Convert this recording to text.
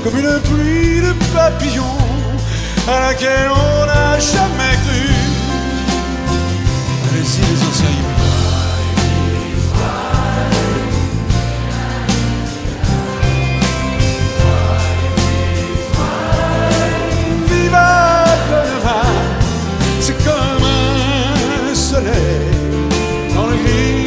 comme une pluie de papillons à laquelle on n'a jamais cru. Allez-y les océans.